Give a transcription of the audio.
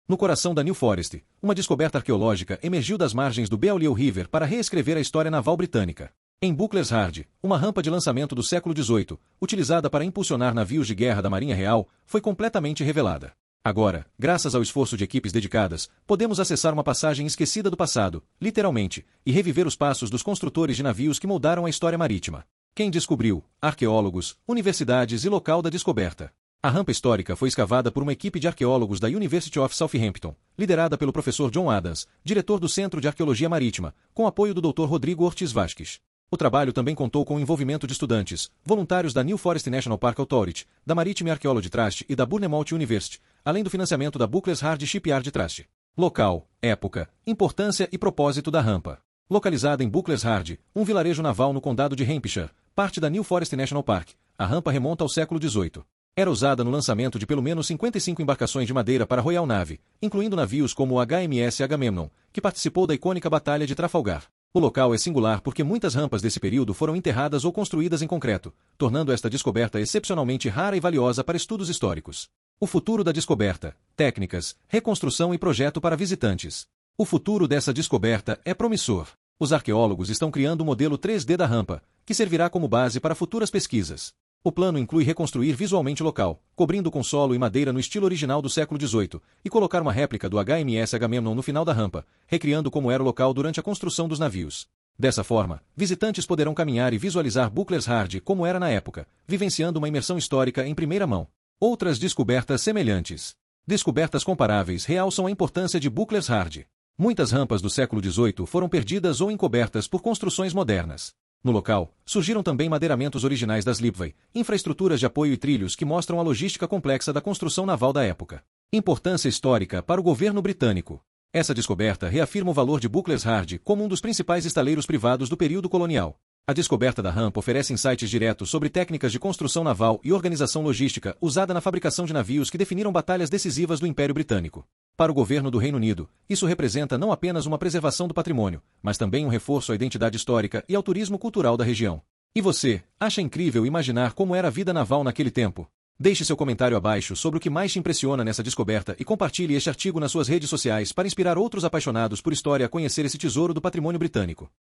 No coração da New Forest, uma descoberta arqueológica emergiu das margens do Beaulieu River para reescrever a história naval britânica. Em Buckler's Hard, uma rampa de lançamento do século XVIII, utilizada para impulsionar navios de guerra da Marinha Real, foi completamente revelada. Agora, graças ao esforço de equipes dedicadas, podemos acessar uma passagem esquecida do passado, literalmente, e reviver os passos dos construtores de navios que moldaram a história marítima. Quem descobriu? Arqueólogos, universidades e local da descoberta. A rampa histórica foi escavada por uma equipe de arqueólogos da University of Southampton, liderada pelo professor John Adams, diretor do Centro de Arqueologia Marítima, com apoio do Dr. Rodrigo Ortiz Vasques. O trabalho também contou com o envolvimento de estudantes, voluntários da New Forest National Park Authority, da Maritime Archaeology Trust e da Bournemouth University, além do financiamento da Buckler's Hard Shipyard Trust. Local, época, importância e propósito da rampa. Localizada em Buckler's Hard, um vilarejo naval no condado de Hampshire, parte da New Forest National Park, a rampa remonta ao século XVIII. Era usada no lançamento de pelo menos 55 embarcações de madeira para a Royal Navy, incluindo navios como o HMS Agamemnon, que participou da icônica Batalha de Trafalgar. O local é singular porque muitas rampas desse período foram enterradas ou construídas em concreto, tornando esta descoberta excepcionalmente rara e valiosa para estudos históricos. O futuro da descoberta, técnicas, reconstrução e projeto para visitantes. O futuro dessa descoberta é promissor. Os arqueólogos estão criando um modelo 3D da rampa, que servirá como base para futuras pesquisas. O plano inclui reconstruir visualmente o local, cobrindo com solo e madeira no estilo original do século XVIII, e colocar uma réplica do HMS Agamemnon no final da rampa, recriando como era o local durante a construção dos navios. Dessa forma, visitantes poderão caminhar e visualizar Buckler's Hard como era na época, vivenciando uma imersão histórica em primeira mão. Outras descobertas semelhantes. Descobertas comparáveis realçam a importância de Buckler's Hard. Muitas rampas do século XVIII foram perdidas ou encobertas por construções modernas. No local, surgiram também madeiramentos originais das Lipvay, infraestruturas de apoio e trilhos que mostram a logística complexa da construção naval da época. Importância histórica para o governo britânico. Essa descoberta reafirma o valor de Buckler's Hard como um dos principais estaleiros privados do período colonial. A descoberta da rampa oferece insights diretos sobre técnicas de construção naval e organização logística usada na fabricação de navios que definiram batalhas decisivas do Império Britânico. Para o governo do Reino Unido, isso representa não apenas uma preservação do patrimônio, mas também um reforço à identidade histórica e ao turismo cultural da região. E você, acha incrível imaginar como era a vida naval naquele tempo? Deixe seu comentário abaixo sobre o que mais te impressiona nessa descoberta e compartilhe este artigo nas suas redes sociais para inspirar outros apaixonados por história a conhecer esse tesouro do patrimônio britânico.